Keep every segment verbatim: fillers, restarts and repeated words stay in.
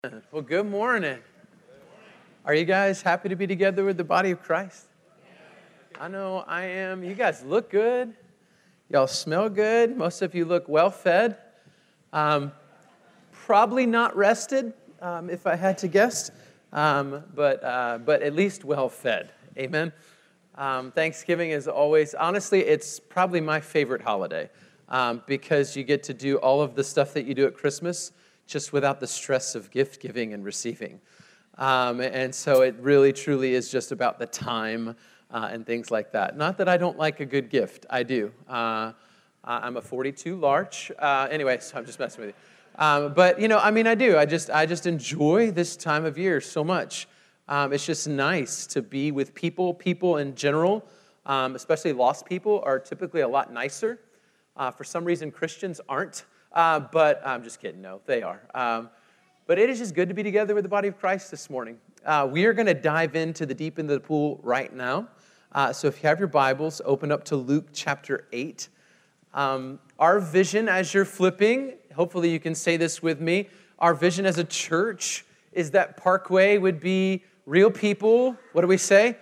Well, good morning. Are you guys happy to be together with the body of Christ? I know I am. You guys look good. Y'all smell good. Most of you look well fed. Um, probably not rested, um, if I had to guess, um, but uh, but at least well fed. Amen. Um, Thanksgiving is always, honestly, it's probably my favorite holiday um, because you get to do all of the stuff that you do at Christmas just without the stress of gift giving and receiving. Um, and so it really, truly is just about the time uh, and things like that. Not that I don't like a good gift. I do. Uh, I'm a forty-two large. Uh, anyway, so I'm just messing with you. Um, but, you know, I mean, I do. I just, I just enjoy this time of year so much. Um, it's just nice to be with people. People in general, um, especially lost people, are typically a lot nicer. Uh, for some reason, Christians aren't. Uh, but I'm just kidding. No, they are. Um, but it is just good to be together with the body of Christ this morning. Uh, we are going to dive into the deep into the pool right now. Uh, so if you have your Bibles, open up to Luke chapter eight. Um, our vision as you're flipping, hopefully you can say this with me, our vision as a church is that Parkway would be real people. What do we say?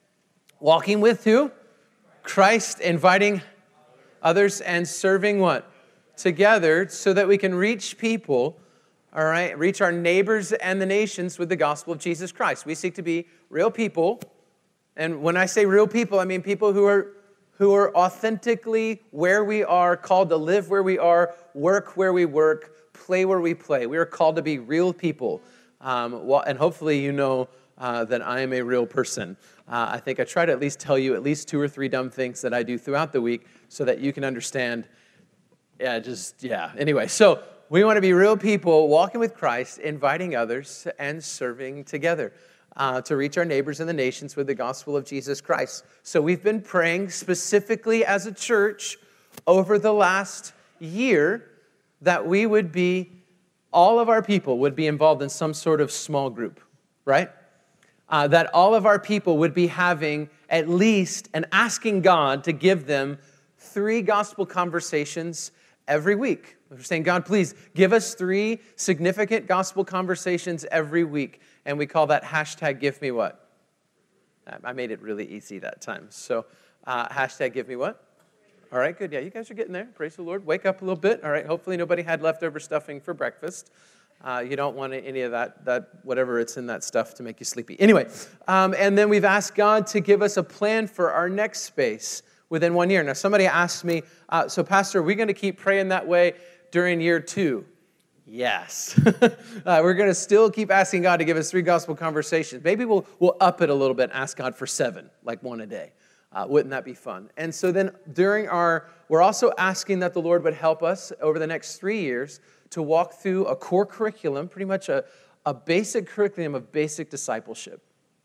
Walking with who? Christ, inviting others and serving what? Together so that we can reach people, all right, reach our neighbors and the nations with the gospel of Jesus Christ. We seek to be real people. And when I say real people, I mean people who are who are authentically where we are, called to live where we are, work where we work, play where we play. We are called to be real people. Um, well, and hopefully you know uh, that I am a real person. Uh, I think I try to at least tell you at least two or three dumb things that I do throughout the week so that you can understand. Yeah, just, yeah. Anyway, so we want to be real people walking with Christ, inviting others, and serving together uh, to reach our neighbors and the nations with the gospel of Jesus Christ. So we've been praying specifically as a church over the last year that we would be, all of our people would be involved in some sort of small group, right? Uh, that all of our people would be having at least and asking God to give them three gospel conversations every week. We're saying, God, please give us three significant gospel conversations every week. And we call that hashtag give me what? I made it really easy that time. So uh, hashtag give me what? All right, good. Yeah, you guys are getting there. Praise the Lord. Wake up a little bit. All right, hopefully nobody had leftover stuffing for breakfast. Uh, you don't want any of that, that, whatever it's in that stuff to make you sleepy. Anyway, um, and then we've asked God to give us a plan for our next space within one year. Now, somebody asked me, uh, so Pastor, are we going to keep praying that way during year two? Yes. uh, we're going to still keep asking God to give us three gospel conversations. Maybe we'll we'll up it a little bit and ask God for seven, like one a day. Uh, wouldn't that be fun? And so then during our, we're also asking that the Lord would help us over the next three years to walk through a core curriculum, pretty much a, a basic curriculum of basic discipleship.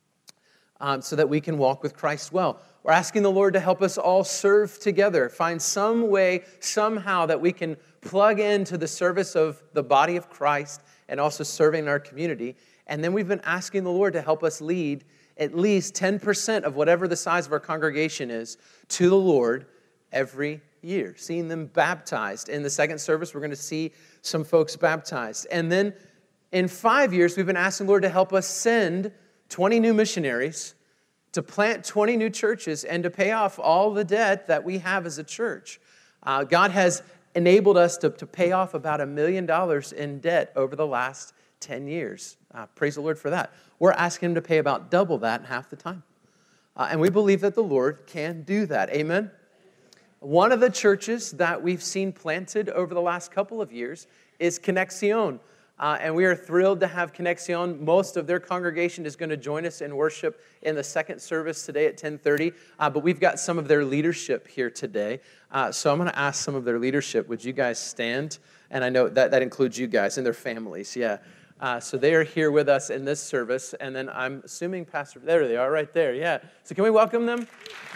Um, so that we can walk with Christ well. We're asking the Lord to help us all serve together, find some way, somehow, that we can plug into the service of the body of Christ and also serving our community. And then we've been asking the Lord to help us lead at least ten percent of whatever the size of our congregation is to the Lord every year, seeing them baptized. In the second service, we're going to see some folks baptized. And then in five years, we've been asking the Lord to help us send twenty new missionaries to plant twenty new churches and to pay off all the debt that we have as a church. Uh, God has enabled us to, to pay off about a million dollars in debt over the last ten years. Uh, praise the Lord for that. We're asking Him to pay about double that in half the time. Uh, and we believe that the Lord can do that. Amen? One of the churches that we've seen planted over the last couple of years is Conexión. Uh, and we are thrilled to have Conexión. Most of their congregation is going to join us in worship in the second service today at ten thirty. Uh, but we've got some of their leadership here today. Uh, so I'm going to ask some of their leadership, would you guys stand? And I know that, that includes you guys and their families, yeah. Uh, so they are here with us in this service. And then I'm assuming Pastor, there they are right there, yeah. So can we welcome them?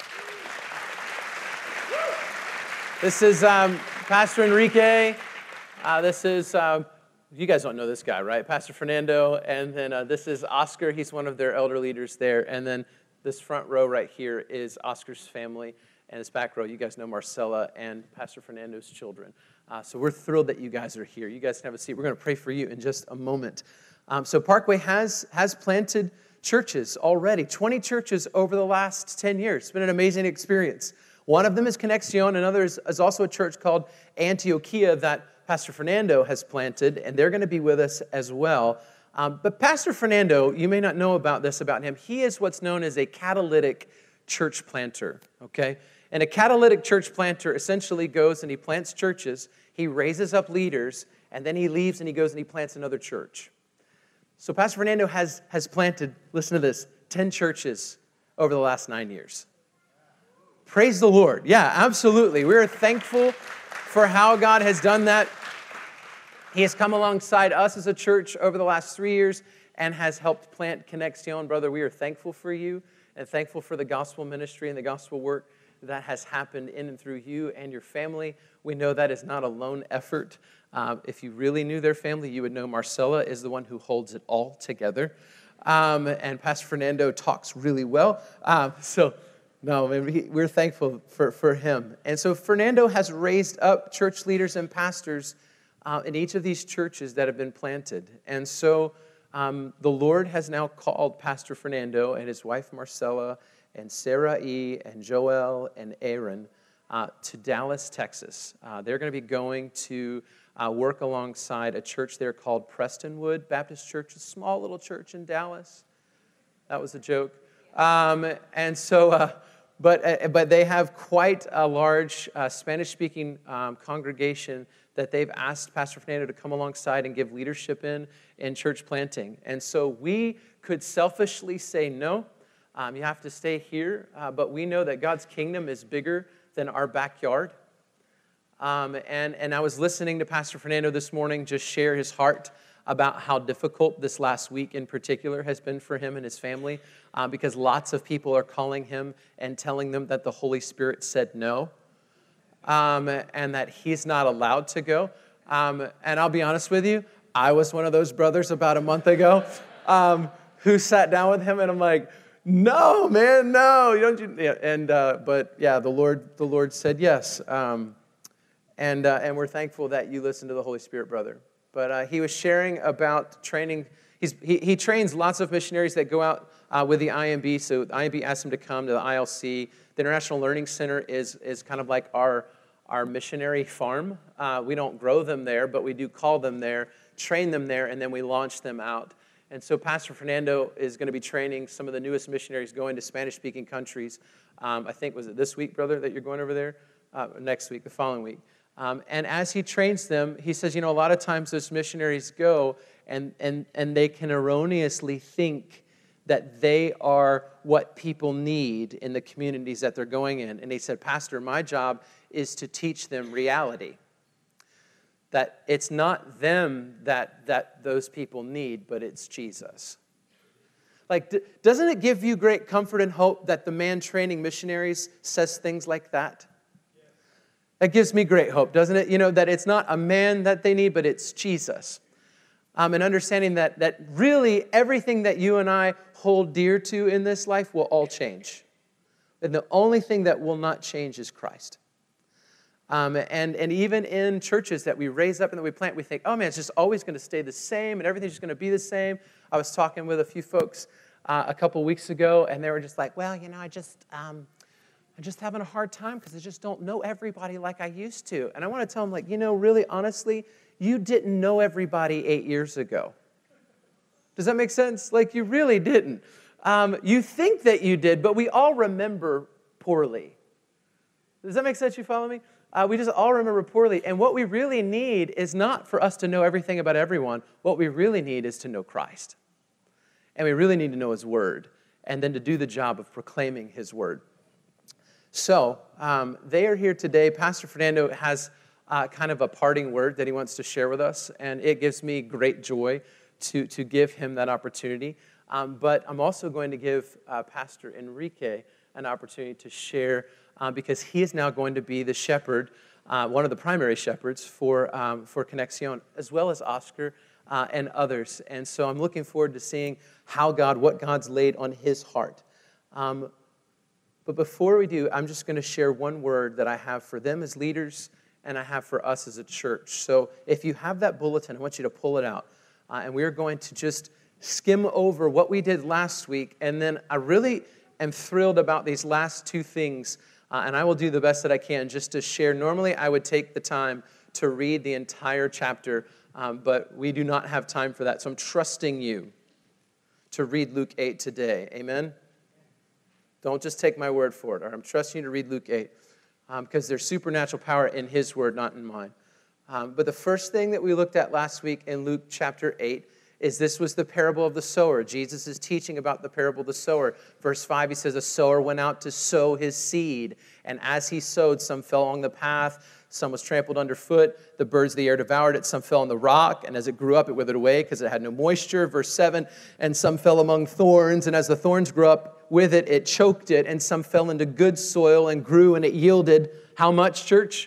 This is um, Pastor Enrique. Uh, this is... Uh, You guys don't know this guy, right? Pastor Fernando, and then uh, this is Oscar. He's one of their elder leaders there. And then this front row right here is Oscar's family, and this back row, you guys know Marcella and Pastor Fernando's children. Uh, so we're thrilled that you guys are here. You guys can have a seat. We're going to pray for you in just a moment. Um, so Parkway has, has planted churches already, twenty churches over the last ten years. It's been an amazing experience. One of them is Conexión. Another is, is also a church called Antioquia that Pastor Fernando has planted, and they're going to be with us as well. Um, but Pastor Fernando, you may not know about this about him. He is what's known as a catalytic church planter, okay? And a catalytic church planter essentially goes and he plants churches, he raises up leaders, and then he leaves and he goes and he plants another church. So Pastor Fernando has, has planted, listen to this, ten churches over the last nine years. Praise the Lord. Yeah, absolutely. We're thankful for how God has done that. He has come alongside us as a church over the last three years and has helped plant Conexión. Brother, we are thankful for you and thankful for the gospel ministry and the gospel work that has happened in and through you and your family. We know that is not a lone effort. Uh, if you really knew their family, you would know Marcella is the one who holds it all together. Um, and Pastor Fernando talks really well. Um, so, no, we're thankful for, for him. And so Fernando has raised up church leaders and pastors uh, in each of these churches that have been planted. And so um, the Lord has now called Pastor Fernando and his wife Marcella and Sarah E. and Joel and Aaron uh, to Dallas, Texas. Uh, they're going to be going to uh, work alongside a church there called Prestonwood Baptist Church, a small little church in Dallas. That was a joke. Um, and so, uh, but uh, but they have quite a large uh, Spanish-speaking um, congregation that they've asked Pastor Fernando to come alongside and give leadership in in church planting. And so we could selfishly say no. Um, you have to stay here, uh, but we know that God's kingdom is bigger than our backyard. Um, and, and I was listening to Pastor Fernando this morning just share his heart about how difficult this last week in particular has been for him and his family, uh, because lots of people are calling him and telling them that the Holy Spirit said no, um, and that he's not allowed to go. Um, and I'll be honest with you, I was one of those brothers about a month ago um, who sat down with him, and I'm like, no, man, no, you don't. You, yeah, and uh, but yeah, the Lord, the Lord said yes, um, and uh, and we're thankful that you listened to the Holy Spirit, brother. But uh, he was sharing about training. He's, he he trains lots of missionaries that go out uh, with the I M B. So the I M B asked him to come to the I L C. The International Learning Center is is kind of like our our missionary farm. Uh, we don't grow them there, but we do call them there, train them there, and then we launch them out. And so Pastor Fernando is going to be training some of the newest missionaries going to Spanish-speaking countries. Um, I think, was it this week, brother, that you're going over there? Uh, next week, the following week. Um, and as he trains them, he says, you know, a lot of times those missionaries go and, and, and they can erroneously think that they are what people need in the communities that they're going in. And he said, Pastor, my job is to teach them reality. That it's not them that, that those people need, but it's Jesus. Like, d- doesn't it give you great comfort and hope that the man training missionaries says things like that? That gives me great hope, doesn't it? You know, that it's not a man that they need, but it's Jesus. Um, and understanding that, that really everything that you and I hold dear to in this life will all change. And the only thing that will not change is Christ. Um, and, and even in churches that we raise up and that we plant, we think, oh man, it's just always going to stay the same and everything's just going to be the same. I was talking with a few folks uh, a couple weeks ago, and they were just like, well, you know, I just, um, I'm just having a hard time because I just don't know everybody like I used to. And I want to tell them, like, you know, really, honestly, you didn't know everybody eight years ago. Does that make sense? Like, you really didn't. Um, you think that you did, but we all remember poorly. Does that make sense? You follow me? Uh, we just all remember poorly. And what we really need is not for us to know everything about everyone. What we really need is to know Christ. And we really need to know His Word. And then to do the job of proclaiming His Word. So, um, they are here today. Pastor Fernando has uh, kind of a parting word that he wants to share with us. And it gives me great joy to, to give him that opportunity. Um, but I'm also going to give uh, Pastor Enrique an opportunity to share Uh, because he is now going to be the shepherd, uh, one of the primary shepherds for um, for Conexión, as well as Oscar uh, and others. And so I'm looking forward to seeing how God, what God's laid on his heart. Um, but before we do, I'm just going to share one word that I have for them as leaders and I have for us as a church. So if you have that bulletin, I want you to pull it out. uh, and we're going to just skim over what we did last week, and then I really am thrilled about these last two things, uh, and I will do the best that I can just to share. Normally, I would take the time to read the entire chapter, um, but we do not have time for that, so I'm trusting you to read Luke eight today. Amen? Don't just take my word for it. Or I'm trusting you to read Luke eight um, because there's supernatural power in his word, not in mine. Um, but the first thing that we looked at last week in Luke chapter eight is this was the parable of the sower. Jesus is teaching about the parable of the sower. Verse five, he says, a sower went out to sow his seed. And as he sowed, some fell along the path, some was trampled underfoot, the birds of the air devoured it, some fell on the rock, and as it grew up, it withered away because it had no moisture. Verse seven, and some fell among thorns, and as the thorns grew up with it, it choked it, and some fell into good soil and grew, and it yielded how much, church?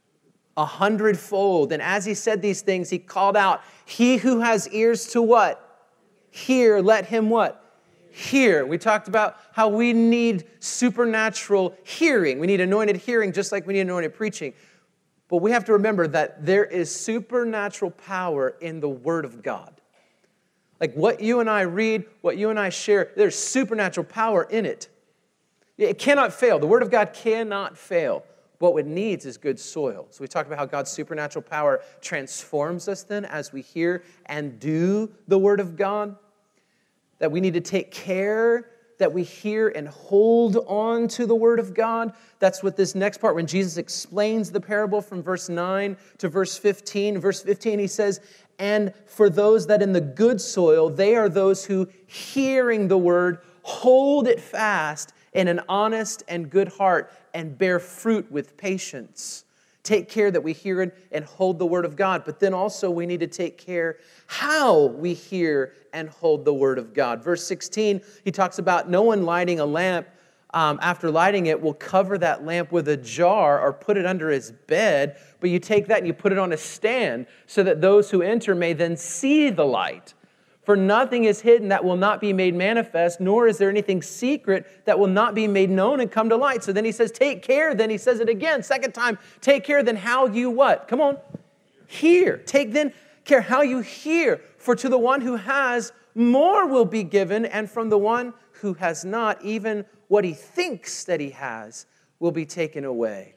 A hundredfold. And as he said these things, he called out, he who has ears to what? Hear, let him what? Hear. We talked about how we need supernatural hearing. We need anointed hearing just like we need anointed preaching. But we have to remember that there is supernatural power in the Word of God. Like what you and I read, what you and I share, there's supernatural power in it. It cannot fail. The Word of God cannot fail. What it needs is good soil. So we talked about how God's supernatural power transforms us then as we hear and do the Word of God. That we need to take care that we hear and hold on to the Word of God. That's what this next part, when Jesus explains the parable from verse nine to verse fifteen. Verse fifteen, he says, and for those that in the good soil, they are those who, hearing the Word, hold it fast in an honest and good heart and bear fruit with patience. Take care that we hear it and hold the Word of God. But then also we need to take care how we hear and hold the Word of God. Verse sixteen, he talks about no one lighting a lamp, um, after lighting it, will cover that lamp with a jar or put it under his bed. But you take that and you put it on a stand so that those who enter may then see the light. For nothing is hidden that will not be made manifest, nor is there anything secret that will not be made known and come to light. So then he says, take care. Then he says it again, second time, take care then how you what? Come on. Hear. Take then care how you hear. For to the one who has, more will be given, and from the one who has not, even what he thinks that he has will be taken away.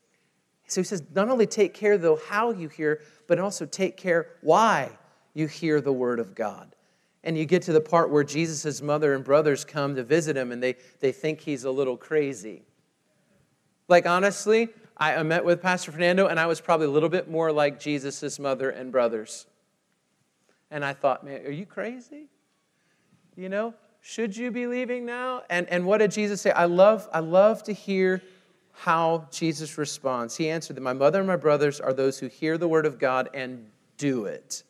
So he says, not only take care, though, how you hear, but also take care why you hear the Word of God. And you get to the part where Jesus' mother and brothers come to visit him, and they, they think he's a little crazy. Like, honestly, I met with Pastor Fernando, and I was probably a little bit more like Jesus' mother and brothers. And I thought, man, are you crazy? You know, should you be leaving now? And, and what did Jesus say? I love, I love to hear how Jesus responds. He answered that my mother and my brothers are those who hear the Word of God and do it.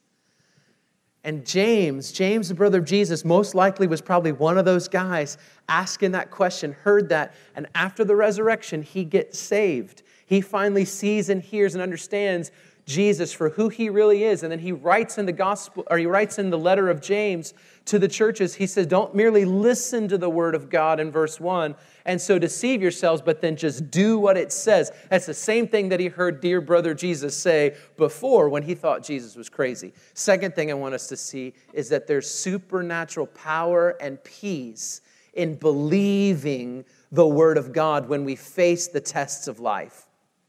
And James, James, the brother of Jesus, most likely was probably one of those guys asking that question, heard that, and after the resurrection, he gets saved. He finally sees and hears and understands Jesus for who he really is. And then he writes in the gospel, or he writes in the letter of James to the churches, he says, don't merely listen to the Word of God in verse one, and so deceive yourselves, but then just do what it says. That's the same thing that he heard dear brother Jesus say before when he thought Jesus was crazy. Second thing I want us to see is that there's supernatural power and peace in believing the Word of God when we face the tests of life.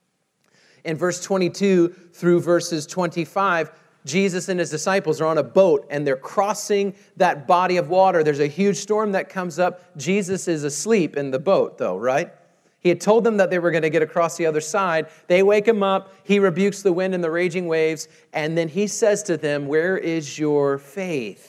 In verse twenty-two through verses twenty-five, Jesus and his disciples are on a boat and they're crossing that body of water. There's a huge storm that comes up. Jesus is asleep in the boat, though, right? He had told them that they were going to get across the other side. They wake him up. He rebukes the wind and the raging waves. And then he says to them, where is your faith?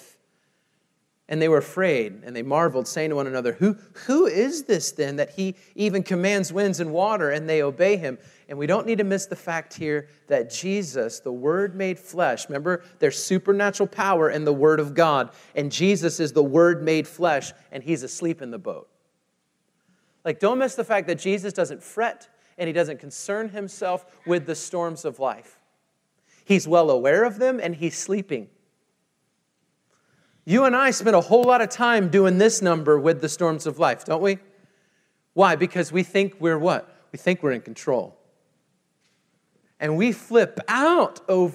And they were afraid and they marveled, saying to one another, Who, who is this then that he even commands winds and water and they obey him? And we don't need to miss the fact here that Jesus, the Word made flesh, remember, there's supernatural power in the Word of God, and Jesus is the Word made flesh, and he's asleep in the boat. Like, don't miss the fact that Jesus doesn't fret and he doesn't concern himself with the storms of life. He's well aware of them and he's sleeping. You and I spend a whole lot of time doing this number with the storms of life, don't we? Why? Because we think we're what? We think we're in control. And we flip out over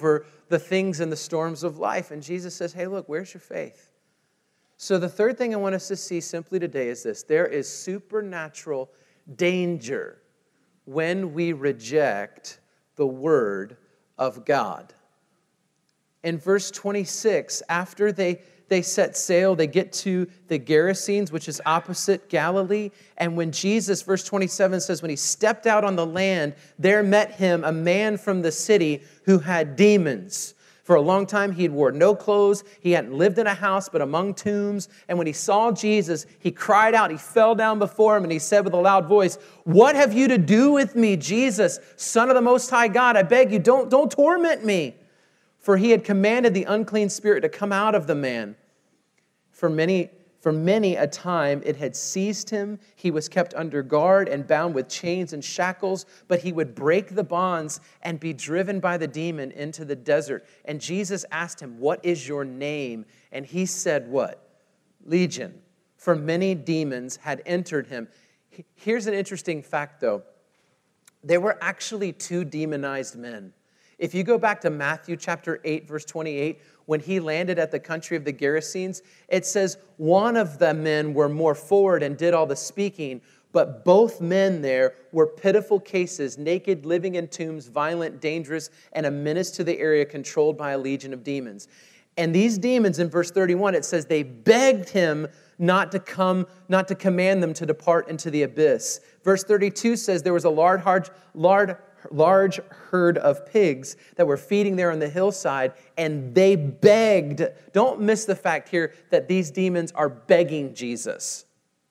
the things and the storms of life. And Jesus says, hey, look, where's your faith? So the third thing I want us to see simply today is this. There is supernatural danger when we reject the word of God. In verse twenty-six, after they, they set sail, they get to the Gerasenes, which is opposite Galilee. And when Jesus, verse twenty-seven says, when he stepped out on the land, there met him a man from the city who had demons. For a long time, he had worn no clothes. He hadn't lived in a house, but among tombs. And when he saw Jesus, he cried out. He fell down before him, and he said with a loud voice, what have you to do with me, Jesus, Son of the Most High God? I beg you, don't, don't torment me. For he had commanded the unclean spirit to come out of the man. For many, for many a time it had seized him. He was kept under guard and bound with chains and shackles, but he would break the bonds and be driven by the demon into the desert. And Jesus asked him, what is your name? And he said, what? Legion. For many demons had entered him. Here's an interesting fact, though. There were actually two demonized men. If you go back to Matthew chapter eight, verse twenty-eight, when he landed at the country of the Gerasenes, it says one of the men were more forward and did all the speaking, but both men there were pitiful cases, naked, living in tombs, violent, dangerous, and a menace to the area controlled by a legion of demons. And these demons, in verse thirty-one, it says they begged him not to come, not to command them to depart into the abyss. Verse thirty-two says there was a large, large, large herd of pigs that were feeding there on the hillside, and they begged. Don't miss the fact here that these demons are begging Jesus.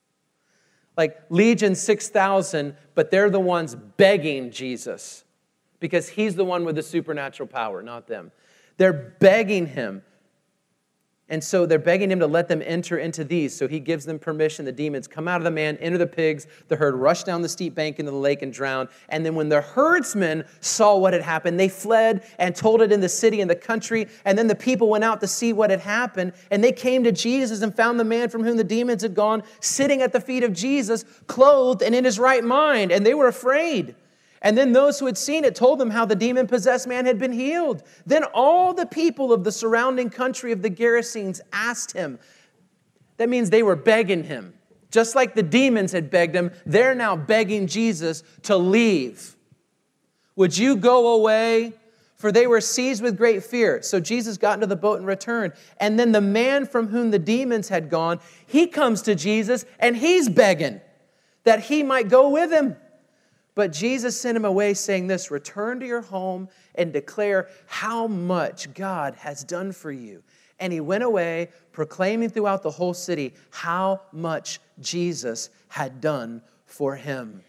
Like Legion six thousand, but they're the ones begging Jesus because he's the one with the supernatural power, not them. They're begging him. And so they're begging him to let them enter into these. So he gives them permission. The demons come out of the man, enter the pigs. The herd rushed down the steep bank into the lake and drowned. And then when the herdsmen saw what had happened, they fled and told it in the city and the country. And then the people went out to see what had happened. And they came to Jesus and found the man from whom the demons had gone sitting at the feet of Jesus, clothed and in his right mind. And they were afraid. And then those who had seen it told them how the demon-possessed man had been healed. Then all the people of the surrounding country of the Gerasenes asked him. That means they were begging him. Just like the demons had begged him, they're now begging Jesus to leave. Would you go away? For they were seized with great fear. So Jesus got into the boat and returned. And then the man from whom the demons had gone, he comes to Jesus and he's begging that he might go with him. But Jesus sent him away saying this, return to your home and declare how much God has done for you. And he went away proclaiming throughout the whole city how much Jesus had done for him.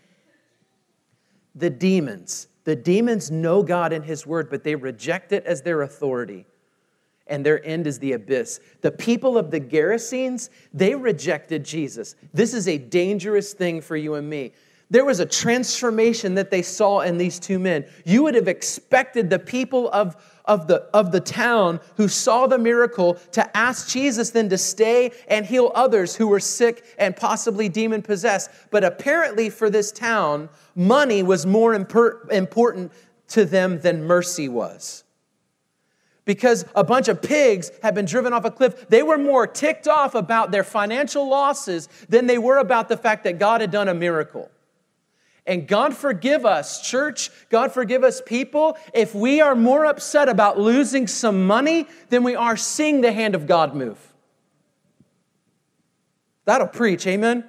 The demons, the demons know God and his word, but they reject it as their authority. And their end is the abyss. The people of the Gerasenes, they rejected Jesus. This is a dangerous thing for you and me. There was a transformation that they saw in these two men. You would have expected the people of, of, the, of the town who saw the miracle to ask Jesus then to stay and heal others who were sick and possibly demon-possessed. But apparently for this town, money was more impor- important to them than mercy was. Because a bunch of pigs had been driven off a cliff, they were more ticked off about their financial losses than they were about the fact that God had done a miracle. And God forgive us, church, God forgive us, people, if we are more upset about losing some money than we are seeing the hand of God move. That'll preach, amen?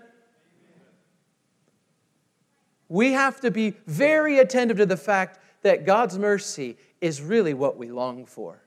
We have to be very attentive to the fact that God's mercy is really what we long for.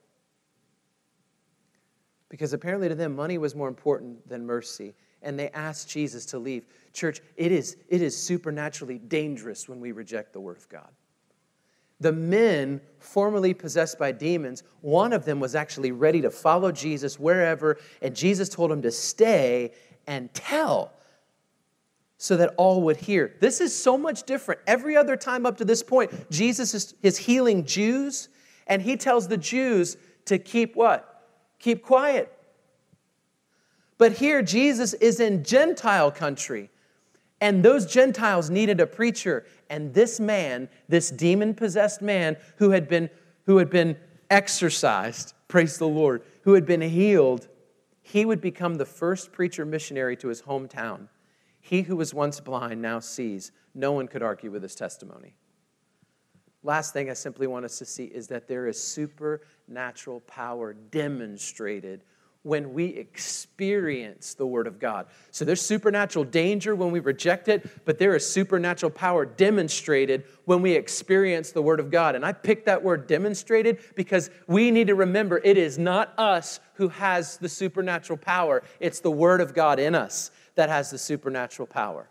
Because apparently to them, money was more important than mercy. And they asked Jesus to leave. Church, it is, it is supernaturally dangerous when we reject the word of God. The men formerly possessed by demons, one of them was actually ready to follow Jesus wherever, and Jesus told him to stay and tell so that all would hear. This is so much different. Every other time up to this point, Jesus is, is healing Jews, and he tells the Jews to keep what? Keep quiet. But here, Jesus is in Gentile country, and those Gentiles needed a preacher. And this man, this demon-possessed man who had been, who had been exercised, praise the Lord, who had been healed, he would become the first preacher missionary to his hometown. He who was once blind now sees. No one could argue with his testimony. Last thing I simply want us to see is that there is supernatural power demonstrated when we experience the Word of God. So there's supernatural danger when we reject it, but there is supernatural power demonstrated when we experience the Word of God. And I picked that word demonstrated because we need to remember it is not us who has the supernatural power. It's the Word of God in us that has the supernatural power.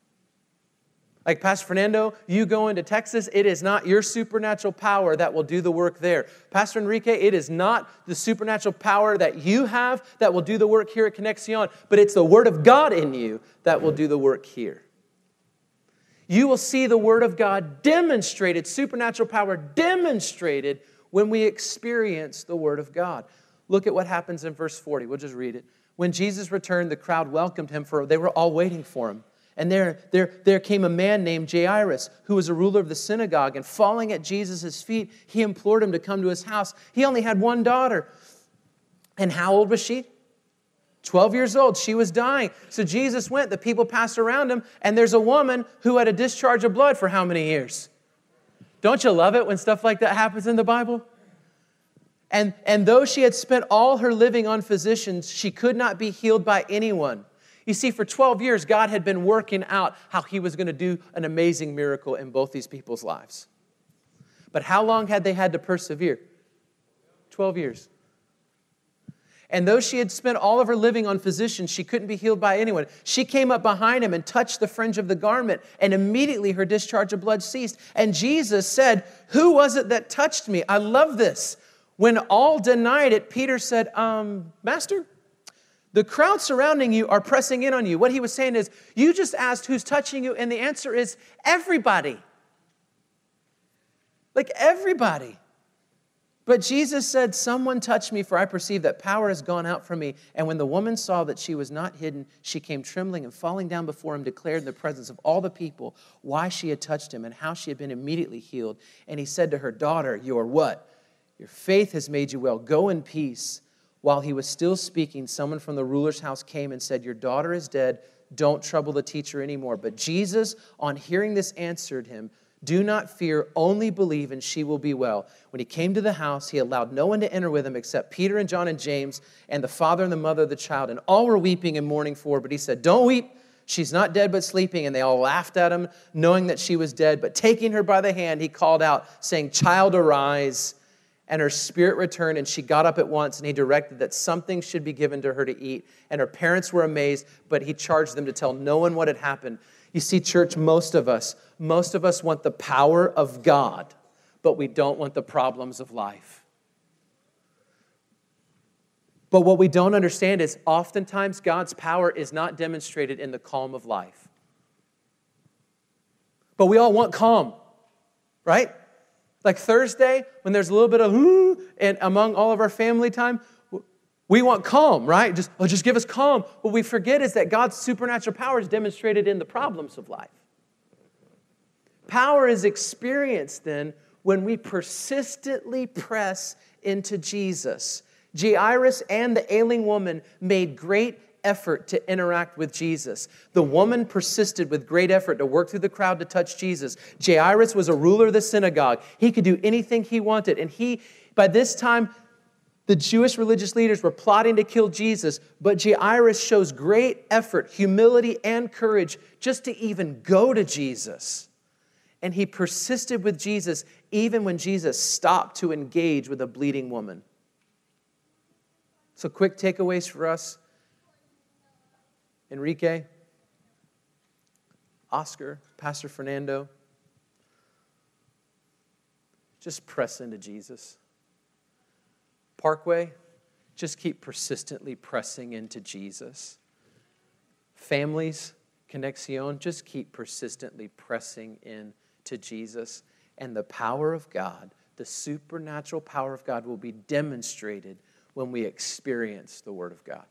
Like Pastor Fernando, you go into Texas, it is not your supernatural power that will do the work there. Pastor Enrique, it is not the supernatural power that you have that will do the work here at Conexion, but it's the Word of God in you that will do the work here. You will see the Word of God demonstrated, supernatural power demonstrated when we experience the Word of God. Look at what happens in verse forty. We'll just read it. When Jesus returned, the crowd welcomed him, for they were all waiting for him. And there, there, there came a man named Jairus, who was a ruler of the synagogue. And falling at Jesus' feet, he implored him to come to his house. He only had one daughter. And how old was she? Twelve years old. She was dying. So Jesus went. The people passed around him. And there's a woman who had a discharge of blood for how many years? Don't you love it when stuff like that happens in the Bible? And, and though she had spent all her living on physicians, she could not be healed by anyone. You see, for twelve years, God had been working out how He was going to do an amazing miracle in both these people's lives. But how long had they had to persevere? twelve years. And though she had spent all of her living on physicians, she couldn't be healed by anyone. She came up behind him and touched the fringe of the garment, and immediately her discharge of blood ceased. And Jesus said, "Who was it that touched me?" I love this. When all denied it, Peter said, um, Master, the crowd surrounding you are pressing in on you. What he was saying is, you just asked who's touching you, and the answer is everybody. Like everybody. But Jesus said, someone touched me, for I perceive that power has gone out from me. And when the woman saw that she was not hidden, she came trembling and falling down before him, declared in the presence of all the people why she had touched him and how she had been immediately healed. And he said to her, daughter, your what? Your faith has made you well. Go in peace. While he was still speaking, someone from the ruler's house came and said, your daughter is dead. Don't trouble the teacher anymore. But Jesus, on hearing this, answered him, do not fear, only believe, and she will be well. When he came to the house, he allowed no one to enter with him except Peter and John and James and the father and the mother of the child. And all were weeping and mourning for her. But he said, don't weep. She's not dead but sleeping. And they all laughed at him, knowing that she was dead. But taking her by the hand, he called out, saying, child, arise. And her spirit returned, and she got up at once, and he directed that something should be given to her to eat. And her parents were amazed, but he charged them to tell no one what had happened. You see, church, most of us, most of us want the power of God, but we don't want the problems of life. But what we don't understand is oftentimes God's power is not demonstrated in the calm of life. But we all want calm, right? Like Thursday, when there's a little bit of, ooh, and among all of our family time, we want calm, right? Just, oh, just give us calm. What we forget is that God's supernatural power is demonstrated in the problems of life. Power is experienced then when we persistently press into Jesus. Jairus and the ailing woman made great effort to interact with Jesus. The woman persisted with great effort to work through the crowd to touch Jesus. Jairus was a ruler of the synagogue. He could do anything he wanted. And he, by this time, the Jewish religious leaders were plotting to kill Jesus, but Jairus shows great effort, humility, and courage just to even go to Jesus. And he persisted with Jesus even when Jesus stopped to engage with a bleeding woman. So quick takeaways for us. Enrique, Oscar, Pastor Fernando, just press into Jesus. Parkway, just keep persistently pressing into Jesus. Families, Conexion, just keep persistently pressing into Jesus. And the power of God, the supernatural power of God will be demonstrated when we experience the Word of God.